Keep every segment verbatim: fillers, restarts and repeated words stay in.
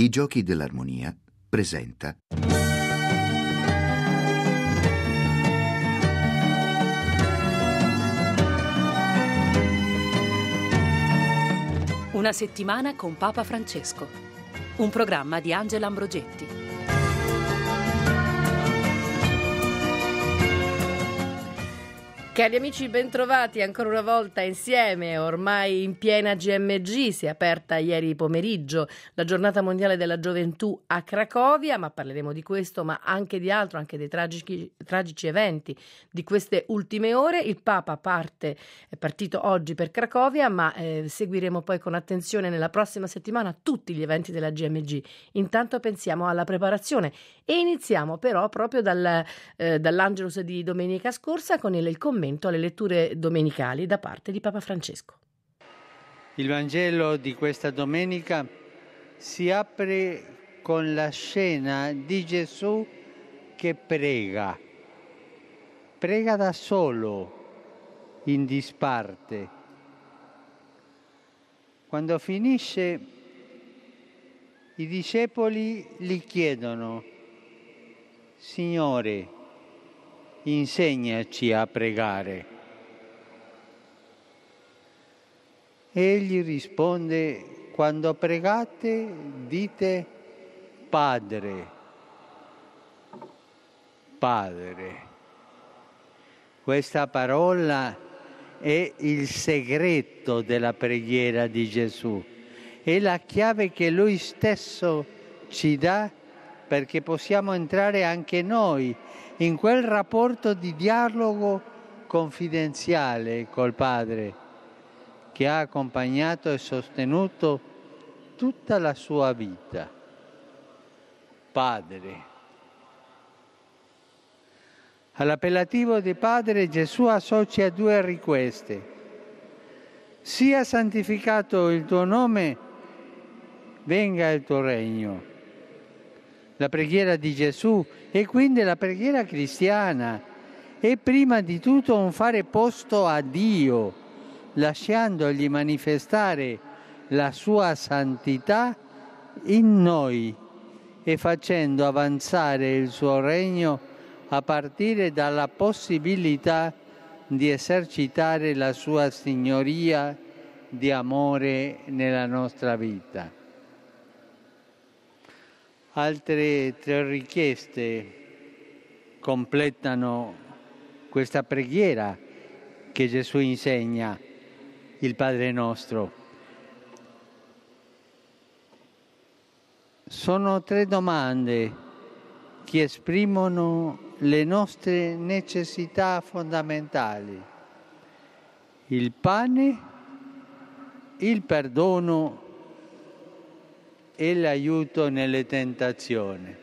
I Giochi dell'Armonia presenta Una settimana con Papa Francesco, un programma di Angela Ambrogetti. Cari amici, bentrovati ancora una volta insieme, ormai in piena G M G. Si è aperta ieri pomeriggio la giornata mondiale della gioventù a Cracovia, ma parleremo di questo, ma anche di altro, anche dei tragici, tragici eventi di queste ultime ore. Il Papa parte, è partito oggi per Cracovia, ma eh, seguiremo poi con attenzione nella prossima settimana tutti gli eventi della G M G. Intanto pensiamo alla preparazione e iniziamo però proprio dal, eh, dall'Angelus di domenica scorsa con il, il commento alle letture domenicali da parte di Papa Francesco. Il Vangelo di questa domenica si apre con la scena di Gesù che prega, prega da solo, in disparte. Quando finisce, i discepoli gli chiedono: Signore, insegnaci a pregare. Egli risponde: quando pregate dite Padre, Padre. Questa parola è il segreto della preghiera di Gesù, è la chiave che Lui stesso ci dà perché possiamo entrare anche noi in quel rapporto di dialogo confidenziale col Padre che ha accompagnato e sostenuto tutta la sua vita. Padre. All'appellativo di Padre Gesù associa due richieste: sia santificato il tuo nome, venga il tuo regno. La preghiera di Gesù e quindi la preghiera cristiana è prima di tutto un fare posto a Dio, lasciandogli manifestare la sua santità in noi e facendo avanzare il suo regno a partire dalla possibilità di esercitare la sua signoria di amore nella nostra vita. Altre tre richieste completano questa preghiera che Gesù insegna, il Padre nostro. Sono tre domande che esprimono le nostre necessità fondamentali: il pane, il perdono e l'aiuto nelle tentazioni.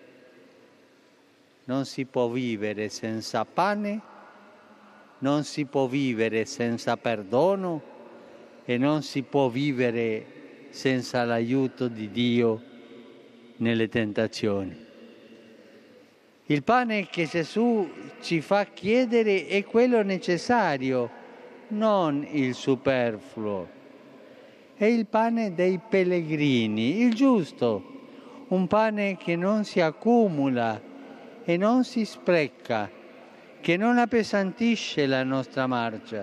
Non si può vivere senza pane, non si può vivere senza perdono e non si può vivere senza l'aiuto di Dio nelle tentazioni. Il pane che Gesù ci fa chiedere è quello necessario, non il superfluo. È il pane dei pellegrini, il giusto, un pane che non si accumula e non si spreca, che non appesantisce la nostra marcia.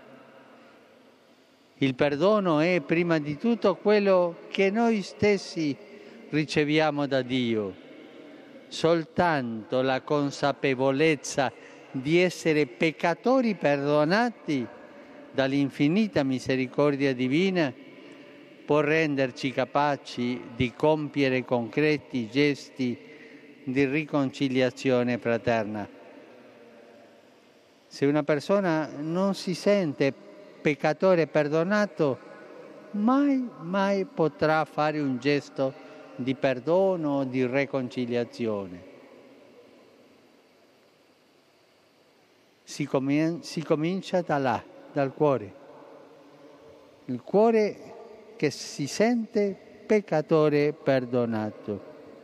Il perdono è prima di tutto quello che noi stessi riceviamo da Dio. Soltanto la consapevolezza di essere peccatori perdonati dall'infinita misericordia divina può renderci capaci di compiere concreti gesti di riconciliazione fraterna. Se una persona non si sente peccatore perdonato, mai, mai potrà fare un gesto di perdono o di riconciliazione. Si, com- si comincia da là, dal cuore. Il cuore che si sente peccatore perdonato.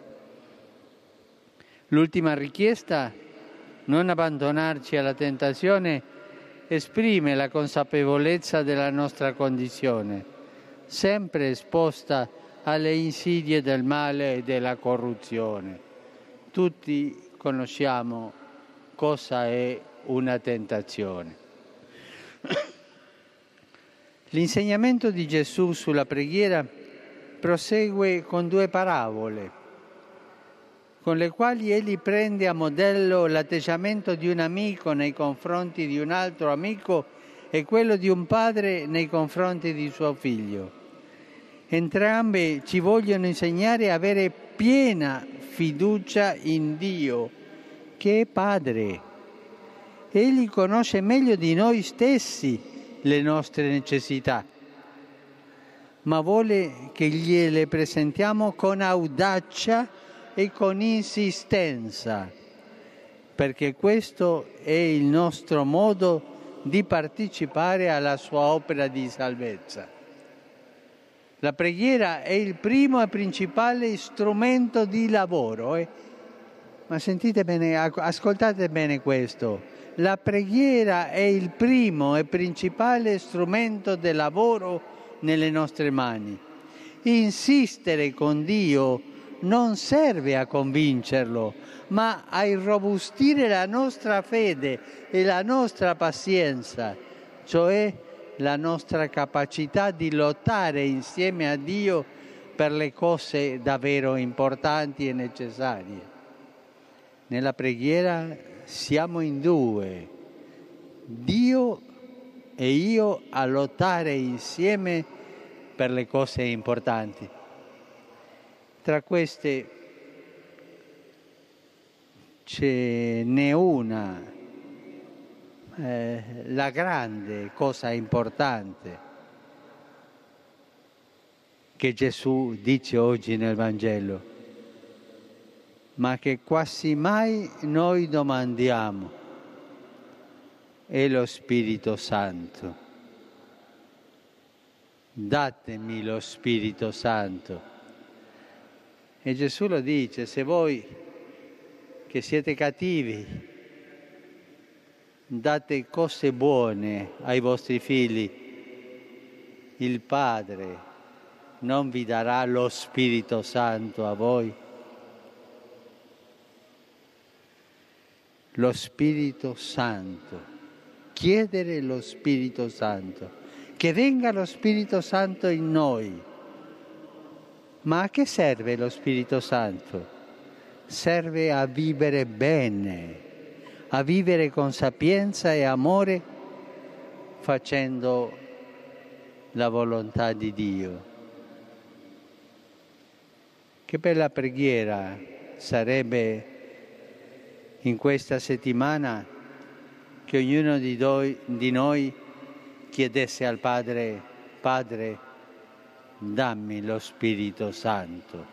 L'ultima richiesta, non abbandonarci alla tentazione, esprime la consapevolezza della nostra condizione, sempre esposta alle insidie del male e della corruzione. Tutti conosciamo cosa è una tentazione. L'insegnamento di Gesù sulla preghiera prosegue con due parabole, con le quali egli prende a modello l'atteggiamento di un amico nei confronti di un altro amico e quello di un padre nei confronti di suo figlio. Entrambe ci vogliono insegnare a avere piena fiducia in Dio, che è Padre. Egli conosce meglio di noi stessi le nostre necessità, ma vuole che gliele presentiamo con audacia e con insistenza, perché questo è il nostro modo di partecipare alla sua opera di salvezza. La preghiera è il primo e principale strumento di lavoro. Eh? Ma sentite bene, ascoltate bene questo. La preghiera è il primo e principale strumento di lavoro nelle nostre mani. Insistere con Dio non serve a convincerlo, ma a irrobustire la nostra fede e la nostra pazienza, cioè la nostra capacità di lottare insieme a Dio per le cose davvero importanti e necessarie. Nella preghiera siamo in due, Dio e io, a lottare insieme per le cose importanti. Tra queste ce n'è una, eh, la grande cosa importante che Gesù dice oggi nel Vangelo, ma che quasi mai noi domandiamo, è lo Spirito Santo. Datemi lo Spirito Santo. E Gesù lo dice, se voi che siete cattivi date cose buone ai vostri figli, il Padre non vi darà lo Spirito Santo a voi? Lo Spirito Santo, chiedere lo Spirito Santo, che venga lo Spirito Santo in noi. Ma a che serve lo Spirito Santo? Serve a vivere bene, a vivere con sapienza e amore, facendo la volontà di Dio. Che bella preghiera sarebbe in questa settimana che ognuno di noi, di noi chiedesse al Padre, Padre, dammi lo Spirito Santo.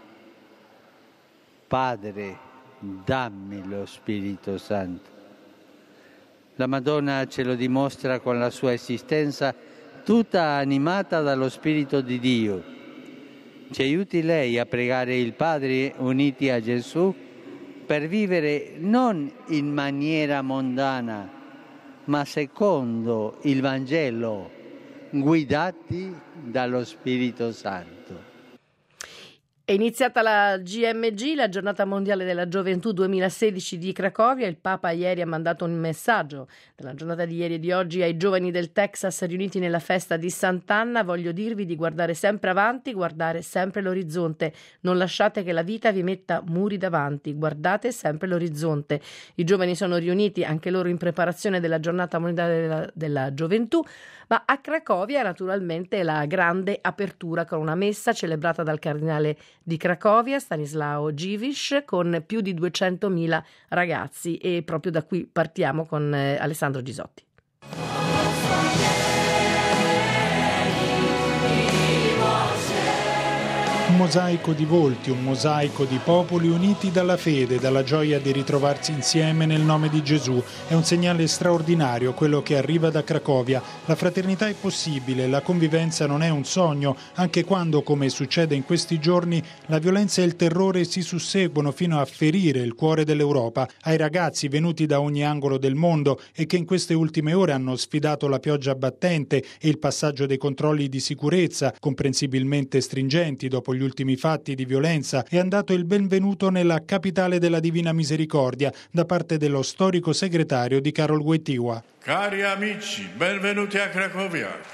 Padre, dammi lo Spirito Santo. La Madonna ce lo dimostra con la sua esistenza tutta animata dallo Spirito di Dio. Ci aiuti lei a pregare il Padre uniti a Gesù per vivere non in maniera mondana, ma secondo il Vangelo, guidati dallo Spirito Santo. È iniziata la G M G, la Giornata Mondiale della Gioventù duemilasedici di Cracovia. Il Papa ieri ha mandato un messaggio nella giornata di ieri e di oggi ai giovani del Texas riuniti nella festa di Sant'Anna. Voglio dirvi di guardare sempre avanti, guardare sempre l'orizzonte. Non lasciate che la vita vi metta muri davanti, guardate sempre l'orizzonte. I giovani sono riuniti anche loro in preparazione della Giornata Mondiale della, della Gioventù, ma a Cracovia naturalmente la grande apertura con una messa celebrata dal cardinale di Cracovia, Stanislao Dziwisz, con più di duecentomila ragazzi, e proprio da qui partiamo con eh, Alessandro Gisotti. Un mosaico di volti, un mosaico di popoli uniti dalla fede, dalla gioia di ritrovarsi insieme nel nome di Gesù. È un segnale straordinario quello che arriva da Cracovia. La fraternità è possibile, la convivenza non è un sogno, anche quando, come succede in questi giorni, la violenza e il terrore si susseguono fino a ferire il cuore dell'Europa. Ai ragazzi venuti da ogni angolo del mondo e che in queste ultime ore hanno sfidato la pioggia battente e il passaggio dei controlli di sicurezza, comprensibilmente stringenti dopo gli ultimi fatti di violenza e han dato il benvenuto nella capitale della Divina Misericordia da parte dello storico segretario di Karol Wojtyła. Cari amici, benvenuti a Cracovia.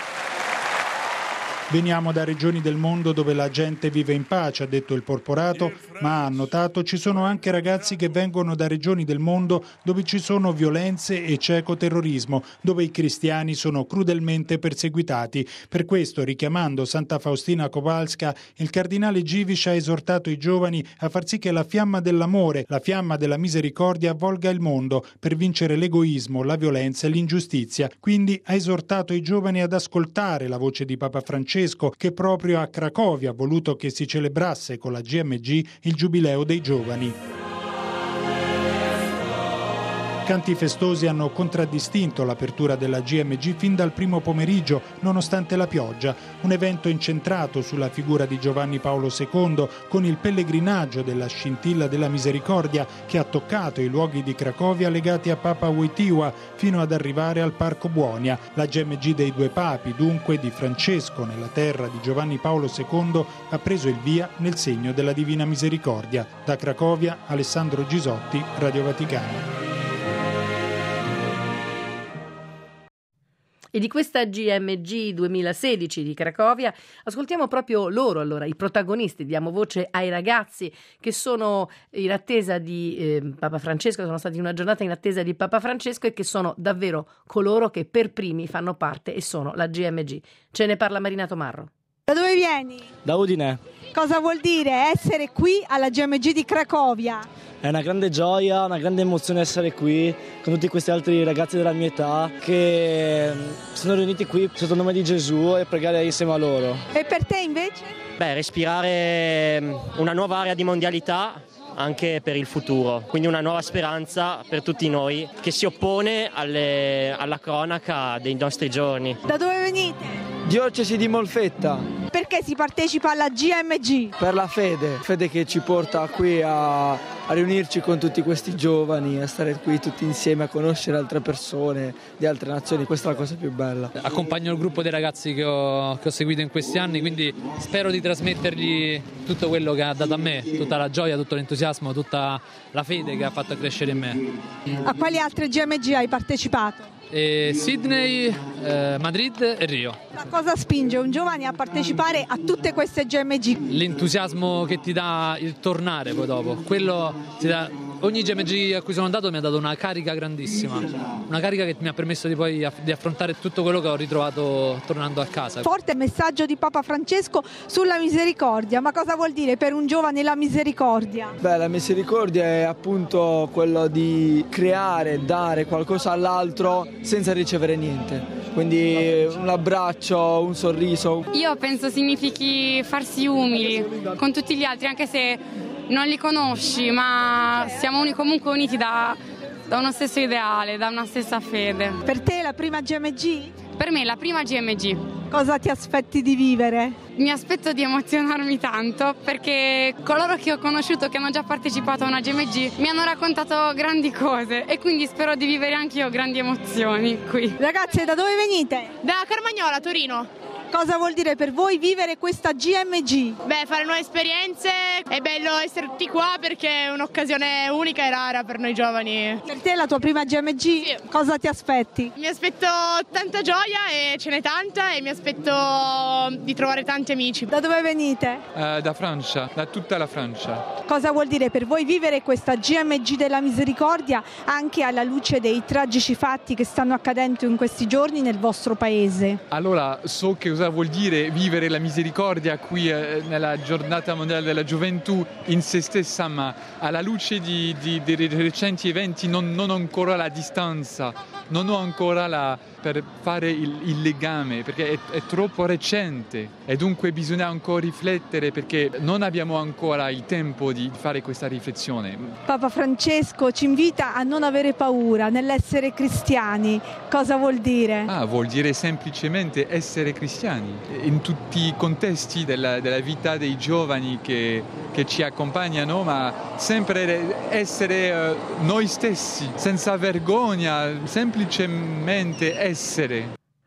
Veniamo da regioni del mondo dove la gente vive in pace, ha detto il porporato, ma ha notato ci sono anche ragazzi che vengono da regioni del mondo dove ci sono violenze e cieco terrorismo, dove i cristiani sono crudelmente perseguitati. Per questo, richiamando Santa Faustina Kowalska, il cardinale Dziwisz ha esortato i giovani a far sì che la fiamma dell'amore, la fiamma della misericordia avvolga il mondo per vincere l'egoismo, la violenza e l'ingiustizia. Quindi ha esortato i giovani ad ascoltare la voce di Papa Francesco, che proprio a Cracovia ha voluto che si celebrasse con la G M G il Giubileo dei Giovani. Canti festosi hanno contraddistinto l'apertura della G M G fin dal primo pomeriggio, nonostante la pioggia. Un evento incentrato sulla figura di Giovanni Paolo secondo, con il pellegrinaggio della Scintilla della Misericordia che ha toccato i luoghi di Cracovia legati a Papa Wojtyła fino ad arrivare al Parco Buonia. La G M G dei due papi, dunque di Francesco nella terra di Giovanni Paolo secondo, ha preso il via nel segno della Divina Misericordia. Da Cracovia, Alessandro Gisotti, Radio Vaticano. E di questa G M G duemilasedici di Cracovia ascoltiamo proprio loro, allora, i protagonisti. Diamo voce ai ragazzi che sono in attesa di eh, Papa Francesco, sono stati in una giornata in attesa di Papa Francesco e che sono davvero coloro che per primi fanno parte e sono la G M G. Ce ne parla Marina Tomarro. Da dove vieni? Da Udine. Cosa vuol dire essere qui alla G M G di Cracovia? È una grande gioia, una grande emozione essere qui con tutti questi altri ragazzi della mia età che sono riuniti qui sotto il nome di Gesù e pregare insieme a loro. E per te invece? Beh, respirare una nuova area di mondialità anche per il futuro, quindi una nuova speranza per tutti noi che si oppone alle, alla cronaca dei nostri giorni. Da dove venite? Diocesi di Molfetta. Perché si partecipa alla G M G? Per la fede, fede che ci porta qui a, a riunirci con tutti questi giovani, a stare qui tutti insieme, a conoscere altre persone di altre nazioni, questa è la cosa più bella. Accompagno il gruppo dei ragazzi che ho, che ho seguito in questi anni, quindi spero di trasmettergli tutto quello che ha dato a me, tutta la gioia, tutto l'entusiasmo, tutta la fede che ha fatto crescere in me. A quali altre G M G hai partecipato? E Sydney, eh, Madrid e Rio. Ma cosa spinge un giovane a partecipare a tutte queste G M G? L'entusiasmo che ti dà il tornare poi dopo, quello ti dà. Ogni G M G a cui sono andato mi ha dato una carica grandissima, una carica che mi ha permesso di poi aff- di affrontare tutto quello che ho ritrovato tornando a casa. Forte messaggio di Papa Francesco sulla misericordia, ma cosa vuol dire per un giovane la misericordia? Beh, la misericordia è appunto quello di creare, dare qualcosa all'altro senza ricevere niente, quindi un abbraccio, un sorriso. Io penso significhi farsi umili con tutti gli altri, anche se non li conosci, ma siamo uni, comunque uniti da, da uno stesso ideale, da una stessa fede. Per te la prima G M G? Per me la prima G M G. Cosa ti aspetti di vivere? Mi aspetto di emozionarmi tanto perché coloro che ho conosciuto che hanno già partecipato a una G M G mi hanno raccontato grandi cose e quindi spero di vivere anche io grandi emozioni qui. Ragazze, da dove venite? Da Carmagnola, Torino. Cosa vuol dire per voi vivere questa G M G? Beh, fare nuove esperienze, è bello essere tutti qua perché è un'occasione unica e rara per noi giovani. Per te è la tua prima G M G? Sì. Cosa ti aspetti? Mi aspetto tanta gioia e ce n'è tanta e mi aspetto di trovare tanti amici. Da dove venite? Uh, da Francia, da tutta la Francia. Cosa vuol dire per voi vivere questa G M G della misericordia anche alla luce dei tragici fatti che stanno accadendo in questi giorni nel vostro paese? Allora, so che cosa vuol dire vivere la misericordia qui eh, nella giornata mondiale della gioventù in se stessa, ma alla luce di, di, dei recenti eventi non, non ho ancora la distanza, non ho ancora la, per fare il, il legame, perché è, è troppo recente e dunque bisogna ancora riflettere perché non abbiamo ancora il tempo di fare questa riflessione. Papa Francesco ci invita a non avere paura nell'essere cristiani. Cosa vuol dire? Ah, vuol dire semplicemente essere cristiani in tutti i contesti della, della vita dei giovani che, che ci accompagnano, ma sempre essere uh, noi stessi, senza vergogna, semplicemente essere.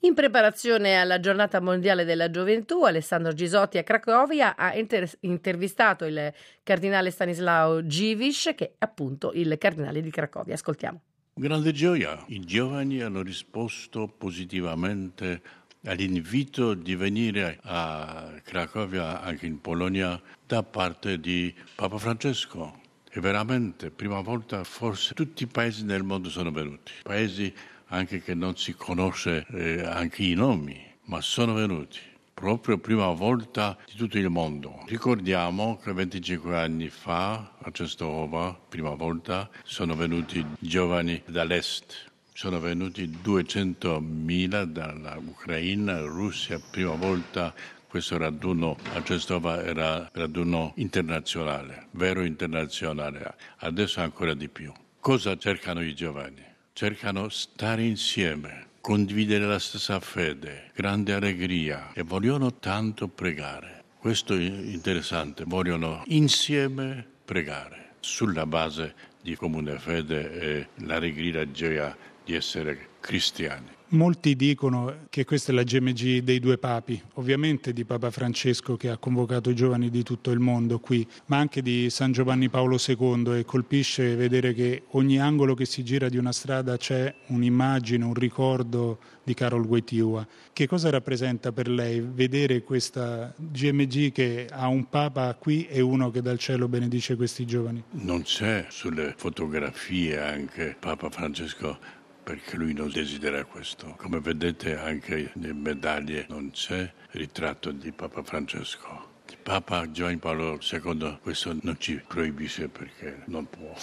In preparazione alla giornata mondiale della gioventù, Alessandro Gisotti a Cracovia ha inter- intervistato il cardinale Stanislao Dziwisz, che è appunto il cardinale di Cracovia. Ascoltiamo. Grande gioia, i giovani hanno risposto positivamente all'invito di venire a Cracovia, anche in Polonia, da parte di Papa Francesco. E veramente, prima volta, forse tutti i paesi nel mondo sono venuti, paesi anche che non si conosce eh, anche i nomi, ma sono venuti. Proprio prima volta di tutto il mondo. Ricordiamo che venticinque anni fa a Częstochowa, prima volta, sono venuti giovani dall'est. Sono venuti duecentomila dalla Ucraina, Russia, prima volta questo raduno a Częstochowa era raduno internazionale, vero internazionale, adesso ancora di più. Cosa cercano i giovani? Cercano stare insieme, condividere la stessa fede, grande allegria e vogliono tanto pregare. Questo è interessante, vogliono insieme pregare sulla base di comune fede e l'allegria e la gioia di essere cristiani. Molti dicono che questa è la G M G dei due papi, ovviamente di Papa Francesco che ha convocato i giovani di tutto il mondo qui, ma anche di San Giovanni Paolo secondo, e colpisce vedere che ogni angolo che si gira di una strada c'è un'immagine, un ricordo di Karol Wojtyła. Che cosa rappresenta per lei vedere questa G M G che ha un Papa qui e uno che dal cielo benedice questi giovani? Non c'è sulle fotografie anche Papa Francesco, perché lui non desidera questo. Come vedete anche nelle medaglie non c'è ritratto di Papa Francesco. Il Papa Giovanni Paolo secondo questo non ci proibisce perché non può,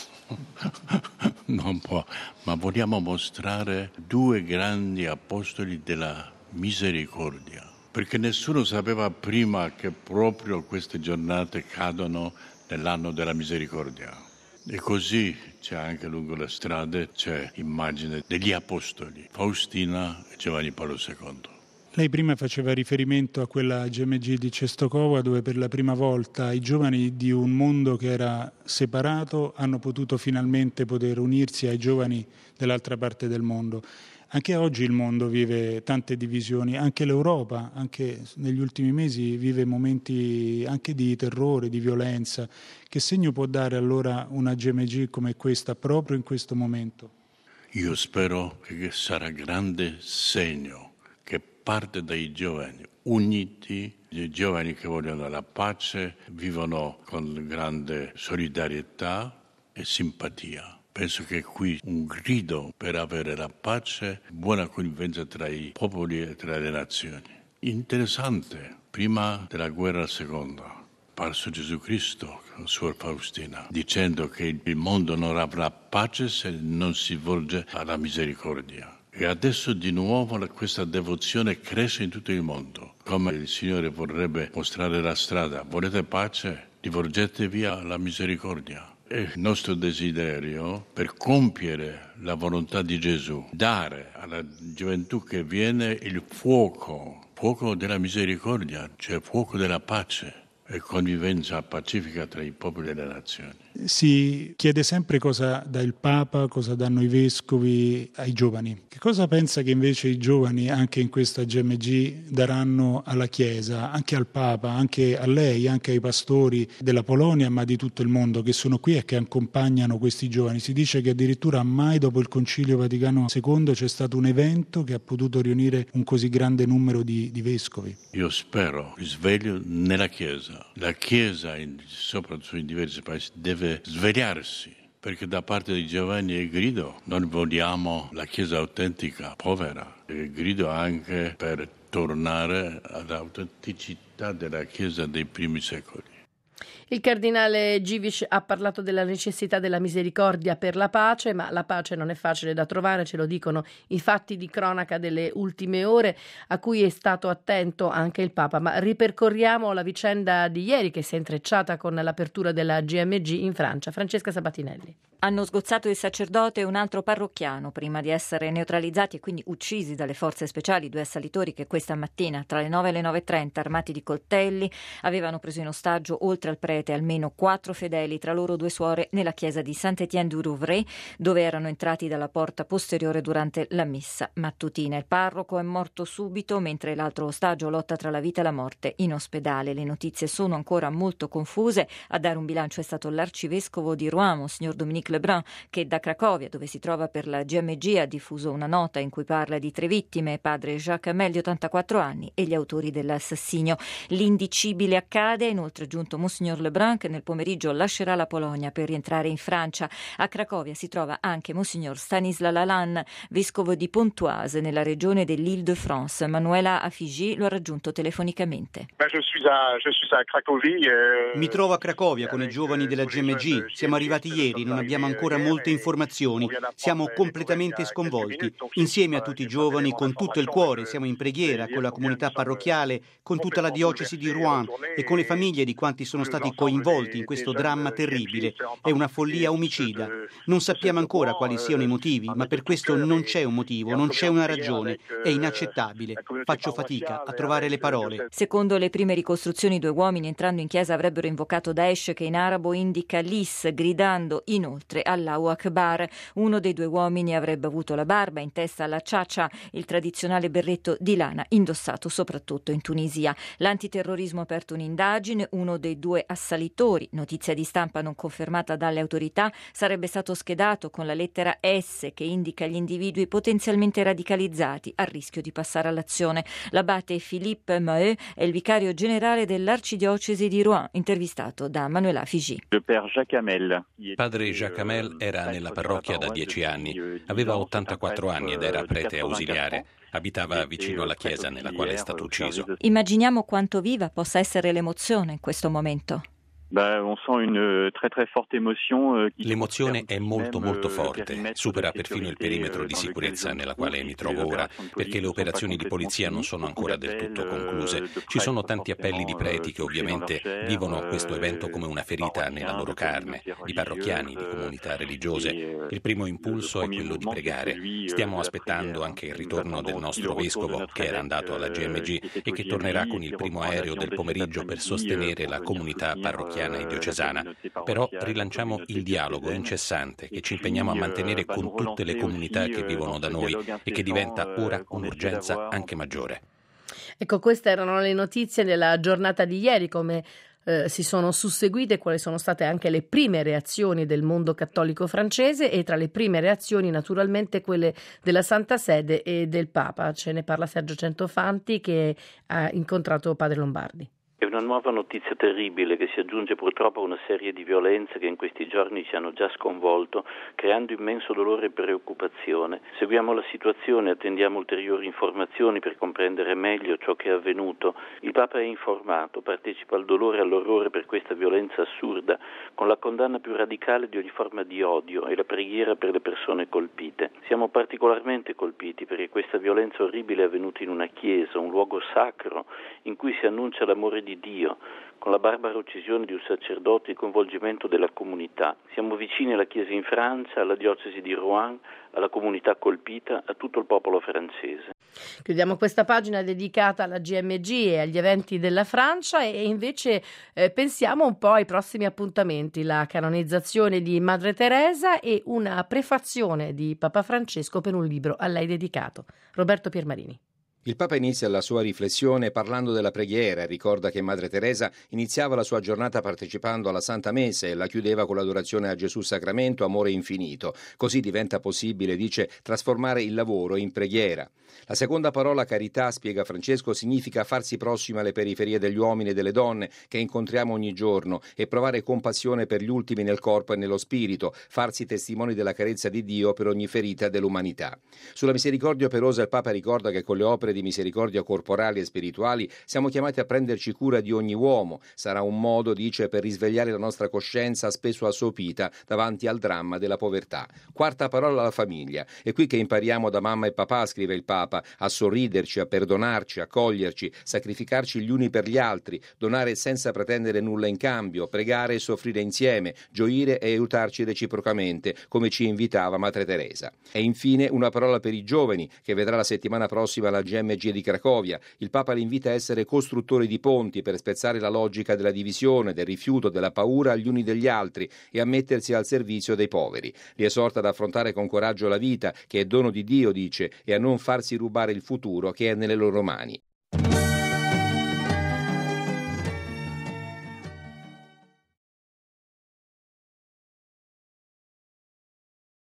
non può, ma vogliamo mostrare due grandi apostoli della misericordia, perché nessuno sapeva prima che proprio queste giornate cadono nell'anno della misericordia. E così c'è anche lungo le strade, c'è immagine degli apostoli, Faustina e Giovanni Paolo secondo. Lei prima faceva riferimento a quella G M G di Częstochowa dove per la prima volta i giovani di un mondo che era separato hanno potuto finalmente poter unirsi ai giovani dell'altra parte del mondo. Anche oggi il mondo vive tante divisioni, anche l'Europa, anche negli ultimi mesi vive momenti anche di terrore, di violenza. Che segno può dare allora una G M G come questa proprio in questo momento? Io spero che sarà grande segno che parte dai giovani uniti, i giovani che vogliono la pace, vivono con grande solidarietà e simpatia. Penso che qui un grido per avere la pace, buona convivenza tra i popoli e tra le nazioni. Interessante, prima della guerra seconda, parso Gesù Cristo con Suor Faustina, dicendo che il mondo non avrà pace se non si volge alla misericordia. E adesso di nuovo questa devozione cresce in tutto il mondo. Come il Signore vorrebbe mostrare la strada, volete pace? Rivolgetevi alla misericordia. È il nostro desiderio per compiere la volontà di Gesù, dare alla gioventù che viene il fuoco, fuoco della misericordia, cioè fuoco della pace e convivenza pacifica tra i popoli e le nazioni. Si chiede sempre cosa dà il Papa, cosa danno i vescovi ai giovani. Che cosa pensa che invece i giovani, anche in questa G M G, daranno alla Chiesa, anche al Papa, anche a lei, anche ai pastori della Polonia, ma di tutto il mondo, che sono qui e che accompagnano questi giovani? Si dice che addirittura mai dopo il Concilio Vaticano secondo c'è stato un evento che ha potuto riunire un così grande numero di, di vescovi. Io spero risveglio nella Chiesa. La Chiesa, in, soprattutto in diversi paesi, deve svegliarsi, perché da parte dei giovani è grido. Non vogliamo la Chiesa autentica, povera. È grido anche per tornare all'autenticità della Chiesa dei primi secoli. Il cardinale Dziwisz ha parlato della necessità della misericordia per la pace, ma la pace non è facile da trovare, ce lo dicono i fatti di cronaca delle ultime ore a cui è stato attento anche il Papa. Ma ripercorriamo la vicenda di ieri che si è intrecciata con l'apertura della G M G in Francia. Francesca Sabatinelli. Hanno sgozzato il sacerdote e un altro parrocchiano prima di essere neutralizzati e quindi uccisi dalle forze speciali due assalitori che questa mattina tra le nove e le nove e trenta armati di coltelli avevano preso in ostaggio oltre oltre al prete almeno quattro fedeli, tra loro due suore, nella chiesa di Saint-Étienne-du-Rouvray, dove erano entrati dalla porta posteriore durante la messa mattutina. Il parroco è morto subito, mentre l'altro ostaggio lotta tra la vita e la morte in ospedale. Le notizie sono ancora molto confuse. A dare un bilancio è stato l'arcivescovo di Rouen, Monsignor Dominique Lebrun, che da Cracovia, dove si trova per la G M G, ha diffuso una nota in cui parla di tre vittime: padre Jacques Hamel di ottantaquattro anni e gli autori dell'assassinio. L'indicibile accade, ha inoltre aggiunto Monsignor Lebrun, che nel pomeriggio lascerà la Polonia per rientrare in Francia. A Cracovia si trova anche Monsignor Stanislas Lalanne, vescovo di Pontoise, nella regione dell'Île-de-France. Manuela Afigi lo ha raggiunto telefonicamente. Mi trovo a Cracovia con i giovani della G M G. Siamo arrivati ieri, non abbiamo ancora molte informazioni. Siamo completamente sconvolti. Insieme a tutti i giovani, con tutto il cuore, siamo in preghiera con la comunità parrocchiale, con tutta la diocesi di Rouen e con le famiglie di quanti sono stati coinvolti in questo dramma terribile. È una follia omicida. Non sappiamo ancora quali siano i motivi, ma per questo non c'è un motivo, non c'è una ragione. È inaccettabile. Faccio fatica a trovare le parole. Secondo le prime ricostruzioni, due uomini entrando in chiesa avrebbero invocato Daesh, che in arabo indica l'Is, gridando inoltre Allahu Akbar. Uno dei due uomini avrebbe avuto la barba, in testa la ciacia, il tradizionale berretto di lana indossato soprattutto in Tunisia. L'antiterrorismo ha aperto un'indagine. Uno dei due assalitori, notizia di stampa non confermata dalle autorità, sarebbe stato schedato con la lettera S, che indica gli individui potenzialmente radicalizzati a rischio di passare all'azione. L'abate Philippe Maheu è il vicario generale dell'arcidiocesi di Rouen, intervistato da Manuela Figi. Padre Jacques Hamel era nella parrocchia da dieci anni, aveva ottantaquattro anni ed era prete ausiliare. Abitava vicino alla chiesa nella quale è stato ucciso. Immaginiamo quanto viva possa essere l'emozione in questo momento. L'emozione è molto molto forte, supera perfino il perimetro di sicurezza nella quale mi trovo ora, perché le operazioni di polizia non sono ancora del tutto concluse. Ci sono tanti appelli di preti che ovviamente vivono questo evento come una ferita nella loro carne, di parrocchiani, di comunità religiose. Il primo impulso è quello di pregare. Stiamo aspettando anche il ritorno del nostro vescovo, che era andato alla G M G e che tornerà con il primo aereo del pomeriggio per sostenere la comunità parrocchiana e diocesana. Però rilanciamo il dialogo incessante che ci impegniamo a mantenere con tutte le comunità che vivono da noi e che diventa ora un'urgenza anche maggiore. Ecco, queste erano le notizie della giornata di ieri, come eh, si sono susseguite, quali sono state anche le prime reazioni del mondo cattolico francese, e tra le prime reazioni naturalmente quelle della Santa Sede e del Papa. Ce ne parla Sergio Centofanti, che ha incontrato Padre Lombardi. È una nuova notizia terribile che si aggiunge purtroppo a una serie di violenze che in questi giorni ci hanno già sconvolto, creando immenso dolore e preoccupazione. Seguiamo la situazione e attendiamo ulteriori informazioni per comprendere meglio ciò che è avvenuto. Il Papa è informato, partecipa al dolore e all'orrore per questa violenza assurda, con la condanna più radicale di ogni forma di odio e la preghiera per le persone colpite. Siamo particolarmente colpiti perché questa violenza orribile è avvenuta in una chiesa, un luogo sacro in cui si annuncia l'amore di di Dio, con la barbara uccisione di un sacerdote e il coinvolgimento della comunità. Siamo vicini alla Chiesa in Francia, alla diocesi di Rouen, alla comunità colpita, a tutto il popolo francese. Chiudiamo questa pagina dedicata alla G M G e agli eventi della Francia e invece eh, pensiamo un po' ai prossimi appuntamenti, la canonizzazione di Madre Teresa e una prefazione di Papa Francesco per un libro a lei dedicato. Roberto Piermarini. Il Papa inizia la sua riflessione parlando della preghiera e ricorda che Madre Teresa iniziava la sua giornata partecipando alla Santa Messa e la chiudeva con l'adorazione a Gesù Sacramento, amore infinito. Così diventa possibile, dice, trasformare il lavoro in preghiera. La seconda parola, carità, spiega Francesco, significa farsi prossimi alle periferie degli uomini e delle donne che incontriamo ogni giorno e provare compassione per gli ultimi nel corpo e nello spirito, farsi testimoni della carezza di Dio per ogni ferita dell'umanità. Sulla misericordia operosa il Papa ricorda che con le opere di misericordia corporali e spirituali siamo chiamati a prenderci cura di ogni uomo. Sarà un modo, dice, per risvegliare la nostra coscienza spesso assopita davanti al dramma della povertà. Quarta parola, la famiglia. È qui che impariamo da mamma e papà, scrive il Papa, a sorriderci, a perdonarci, a accoglierci, sacrificarci gli uni per gli altri, donare senza pretendere nulla in cambio, pregare e soffrire insieme, gioire e aiutarci reciprocamente, come ci invitava Madre Teresa. E infine una parola per i giovani, che vedrà la settimana prossima la G G M G di Cracovia. Il Papa li invita a essere costruttori di ponti per spezzare la logica della divisione, del rifiuto, della paura agli uni degli altri e a mettersi al servizio dei poveri. Li esorta ad affrontare con coraggio la vita, che è dono di Dio, dice, e a non farsi rubare il futuro che è nelle loro mani.